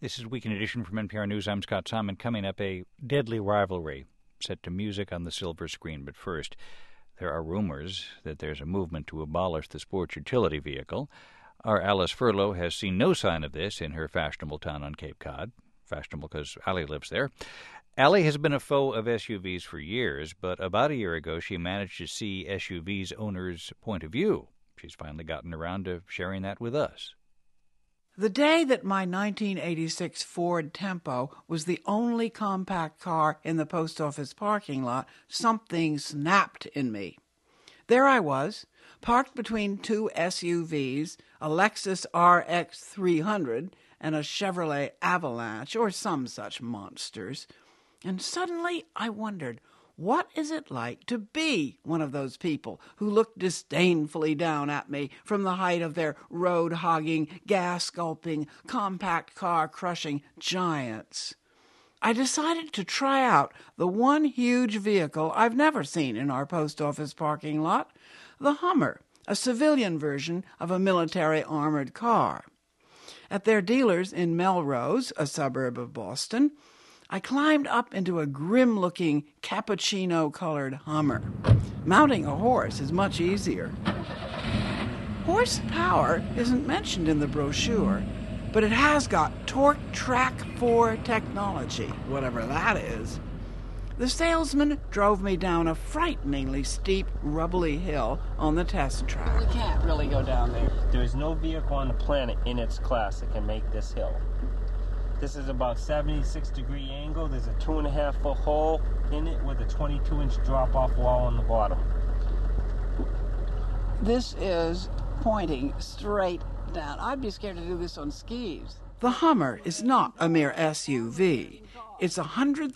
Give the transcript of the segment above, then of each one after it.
This is Weekend Edition from NPR News. I'm Scott Simon. Coming up, a deadly rivalry set to music on the silver screen. But first, there are rumors that there's a movement to abolish the sports utility vehicle. Our Alice Furlow has seen no sign of this in her fashionable town on Cape Cod. Fashionable because Allie lives there. Allie has been a foe of SUVs for years, but about a year ago she managed to see SUVs owners' point of view. She's finally gotten around to sharing that with us. The day that my 1986 Ford Tempo was the only compact car in the post office parking lot, something snapped in me. There I was, parked between two SUVs, a Lexus RX 300 and a Chevrolet Avalanche, or some such monsters. And suddenly I wondered, what is it like to be one of those people who look disdainfully down at me from the height of their road-hogging, gas-gulping, compact car-crushing giants? I decided to try out the one huge vehicle I've never seen in our post office parking lot, the Hummer, a civilian version of a military armored car. At their dealers in Melrose, a suburb of Boston, I climbed up into a grim-looking cappuccino-colored Hummer. Mounting a horse is much easier. Horsepower isn't mentioned in the brochure, but it has got Torque Track 4 technology, whatever that is. The salesman drove me down a frighteningly steep, rubbly hill on the test track. We can't really go down there. There is no vehicle on the planet in its class that can make this hill. This is about 76-degree angle. There's a 2.5-foot hole in it with a 22-inch drop-off wall on the bottom. This is pointing straight down. I'd be scared to do this on skis. The Hummer is not a mere SUV. It's a $100,000,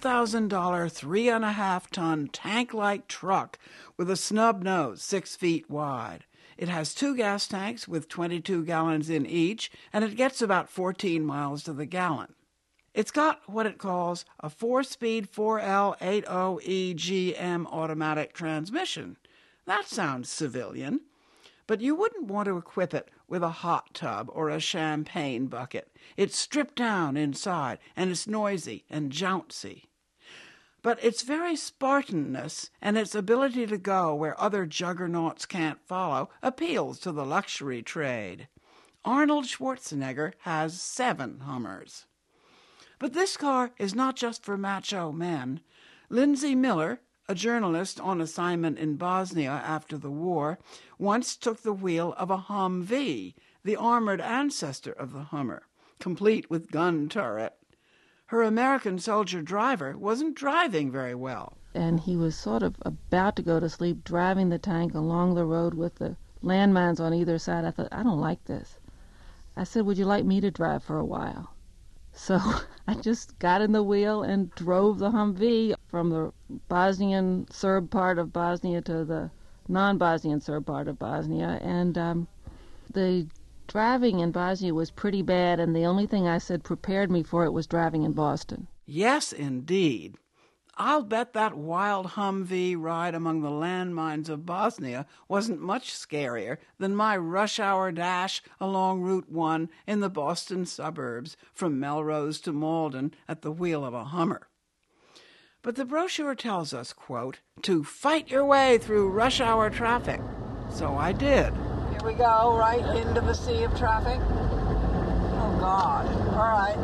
3.5-ton tank-like truck with a snub nose 6 feet wide. It has 2 gas tanks with 22 gallons in each, and it gets about 14 miles to the gallon. It's got what it calls a 4-speed 4L80 EGM automatic transmission. That sounds civilian. But you wouldn't want to equip it with a hot tub or a champagne bucket. It's stripped down inside, and it's noisy and jouncy. But its very Spartanness and its ability to go where other juggernauts can't follow appeals to the luxury trade. Arnold Schwarzenegger has 7 Hummers. But this car is not just for macho men. Lindsay Miller, a journalist on assignment in Bosnia after the war, once took the wheel of a Humvee, the armored ancestor of the Hummer, complete with gun turret. Her American soldier driver wasn't driving very well. And he was sort of about to go to sleep, driving the tank along the road with the landmines on either side. I thought, I don't like this. I said, would you like me to drive for a while? So I just got in the wheel and drove the Humvee from the Bosnian Serb part of Bosnia to the non-Bosnian Serb part of Bosnia. And the driving in Bosnia was pretty bad, and the only thing I said prepared me for it was driving in Boston. Yes, indeed. I'll bet that wild Humvee ride among the landmines of Bosnia wasn't much scarier than my rush hour dash along Route 1 in the Boston suburbs from Melrose to Malden at the wheel of a Hummer. But the brochure tells us, quote, to fight your way through rush hour traffic. So I did. Here we go, right into the sea of traffic. Oh, God. All right.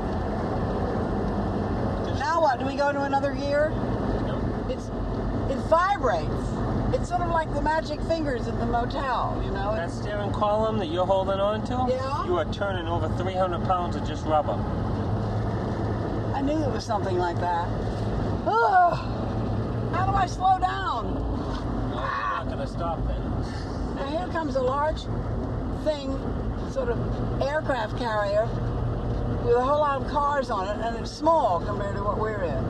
Now what? Do we go to another gear? It vibrates. It's sort of like the magic fingers at the motel, you know? That steering column that you're holding on to? Yeah? You are turning over 300 pounds of just rubber. I knew there was something like that. Oh, how do I slow down? No, you're not going to stop then. Now here comes a large thing, sort of aircraft carrier, with a whole lot of cars on it, and it's small compared to what we're in.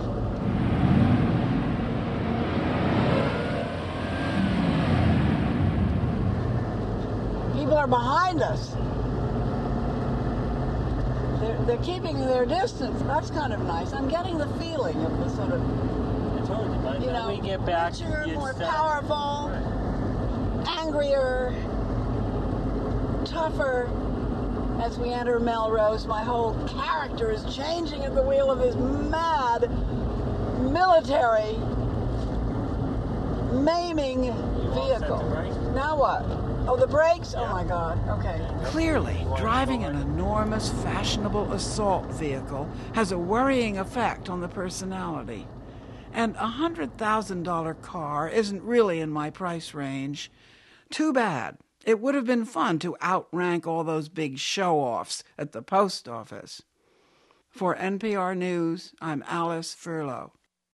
People are behind us. They're keeping their distance. That's kind of nice. I'm getting the feeling of the sort of, I told you, by the time we get back, richer, more it's, powerful, right. angrier, tougher. as we enter Melrose. My whole character is changing at the wheel of this mad military maiming vehicle. Now what? Oh, the brakes? Oh my God. Okay. Clearly, driving an enormous, fashionable assault vehicle has a worrying effect on the personality. And a $100,000 car isn't really in my price range. Too bad. It would have been fun to outrank all those big show-offs at the post office. For NPR News, I'm Alice Furlow.